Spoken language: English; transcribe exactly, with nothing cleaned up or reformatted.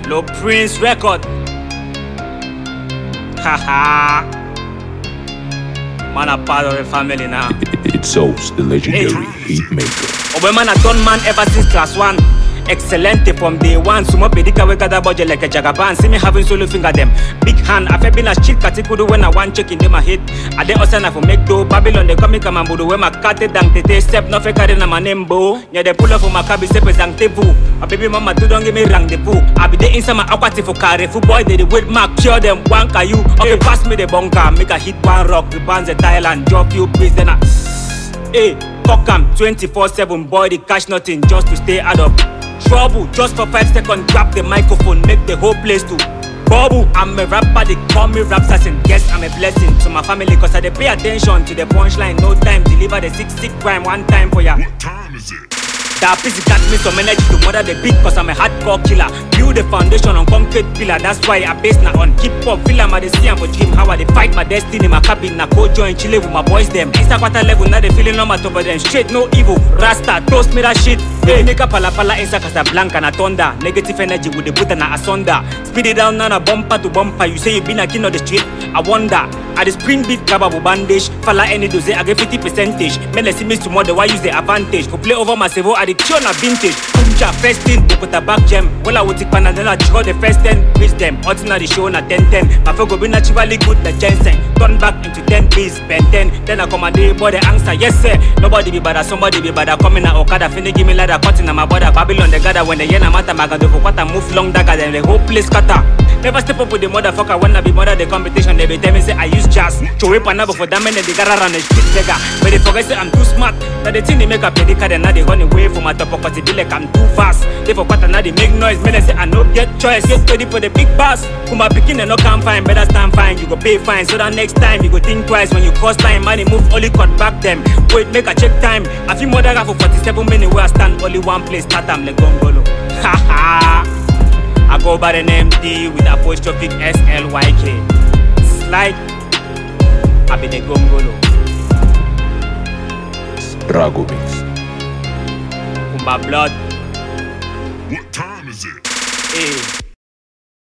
Low Prince record. Haha. Man a part of the family now. It's Soul's the legendary Hey. hit maker. Obe man a done man ever since class one. Excellent from day one. Sumo pedika we gather budget like a jagaban. See me having solo finger them. Big hand. I feel been a shit katikudu when I want check in them a hit. I then also na for make do Babylon they come me come and budu when my cat dang tete step no fake na my name bo. Yeah they pull up for my cabi step zang tebu. A baby mama do don't give me rang the boo. I be there inside my aquati for carry foot boy they the wait mark cure them one ka you. Okay pass me the bunker make a hit one rock the bands the Thailand drop you please then I. Hey fuck am twenty-four seven boy the cash nothing just to stay add up. Trouble, just for five seconds, grab the microphone, make the whole place to bubble. I'm a rapper, they call me rap assassin. Guess I'm a blessing to my family, cause I they pay attention to the punchline. No time, deliver the sick, sick crime one time for ya. What time is it? That piece got me some energy to murder the beat, cause I'm a hardcore killer. Build the foundation on concrete pillar, that's why I base now on hip hop. Feel I'm at the sea for dream, how I they fight my destiny, my cabin, na co join chile with my boys them. Insta quarter level, now they feeling on my top of them. Straight, no evil, Rasta, toast me that shit. Hey, make a pala pala insta Casablanca na thunder. Negative energy with the butter na asunder. Speed it down now na bumper to bumper. You say you been a king of the street, I wonder. At the spring beat kababu bandage. Fala any dose, I get fifty percentage. Men let's see me tomorrow, why use the advantage? Go play over my servo at the tune na vintage. Kumcha first thing, Bokota back gem. Well I would take panadella, draw the first ten. Reach them, ordinary show na ten ten. My go be naturally good, the ginseng. Turn back into ten piece, Ben ten. Then I come and day boy the answer, yes sir. Nobody be bad, somebody be bad. Coming na Okada, finna give me ladder, cutting na my brother. Babylon the gather when the yena mata magado for quarter move long dagger, then the whole place scatter. Never step up with the motherfucker when I be mother the competition. They be tell me say I use jazz. Show up another for them and they got around the street beggar. But they forget say I'm too smart. That the thing they make a predict and now they run away from my top cause they be like I'm too fast. They for quarter now they make noise. Men they say I no get choice. Get ready for the big boss. Kuma picking and no can find. Better stand fine. You go pay fine. So that next time you go think twice when you cross time. Man they move only cut back them. Wait make a check time. I feel more than for forty-seven minutes where I stand only one place. Start I'm like gongolo. Haha. I go by the name D with apostrophic S L Y K. Slide, I be the gongolo. Dragomix. Kumba blood. What time is it? Hey.